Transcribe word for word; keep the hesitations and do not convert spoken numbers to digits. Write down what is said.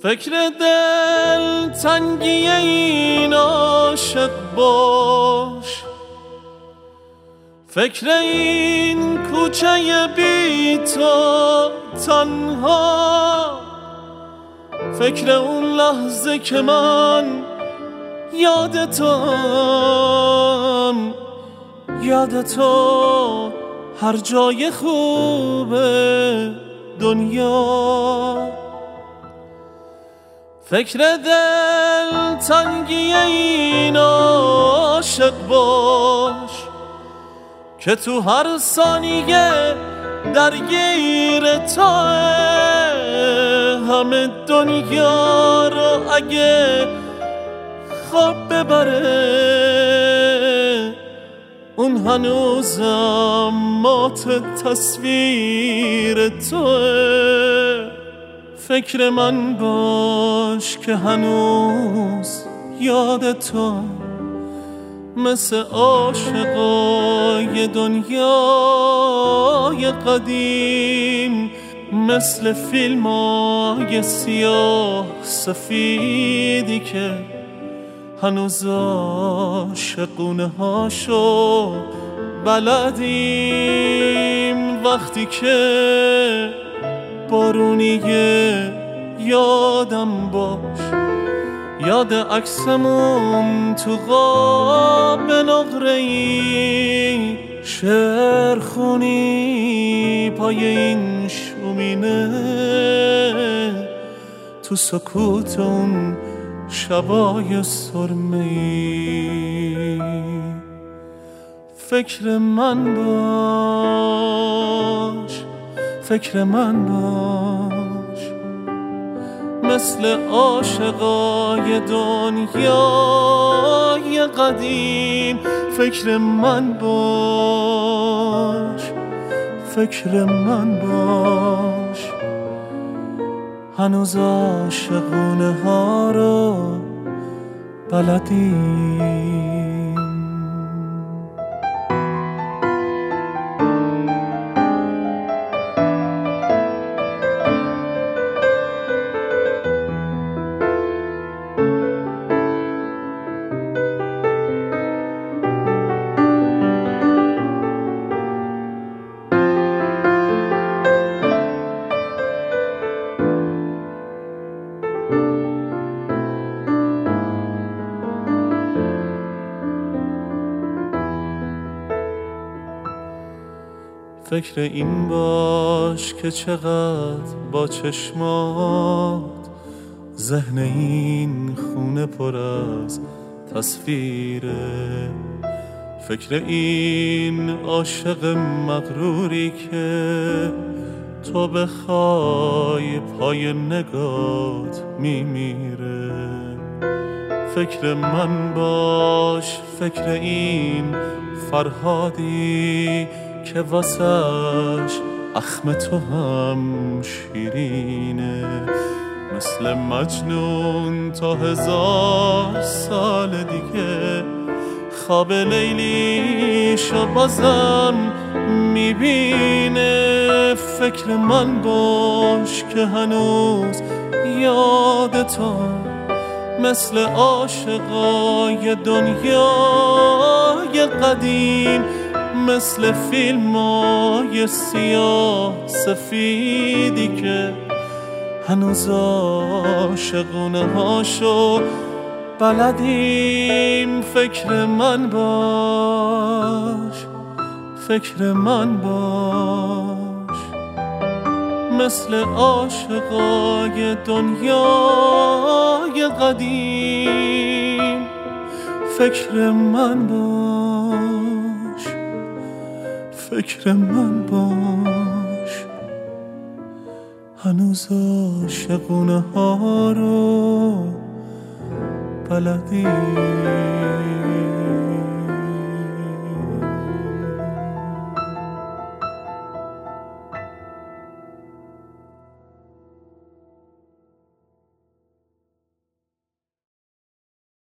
فکر دل تنگی این عاشق باش، فکر این کوچه بی تو تنها، فکر اون لحظه که من یادتم، یاد تو هر جای خوب دنیا. فکر دل تنگی این عاشق باش که تو هر ثانیه درگیر توه، همه دنیا رو اگه خواب ببره اون هنوزم مات تصویر توه. فکر من باش که هنوز یاد تو، مثل عاشقای دنیای قدیم، مثل فیلمای سیاه سفیدی که هنوز عاشقونه هاشو بلدیم. وقتی که بارونیه یادم باش، یاد عکسمون تو قاب نقره‌ای، شعر خونی پای این شومینه، تو سکوت اون شبای سرمه‌ای. فکر من باش، فکر من باش، مثل عاشقای دنیای قدیم. فکر من باش، فکر من باش، هنوز عاشقونه ها رو بلدیم. فکر این باش که چقدر با چشمات ذهن این خونه پر از تصویره. فکر این عاشق مغروری که تو بخوای پای نگات میمیره. فکر من باش، فکر این فرهادی که واسش اخم تو هم شیرینه، مثل مجنون تا هزار سال دیگه خواب لیلیشو بازم میبینه. فکر من باش که هنوز یاد تو، مثل عاشقای دنیای قدیم، مثل فیلمای سیاه سفیدی که هنوز عاشقونه هاشو بلدیم. فکر من باش، فکر من باش، مثل عاشقای دنیای قدیم. فکر من باش، فکر من باش، هنوز عاشقونه ها رو بلدی.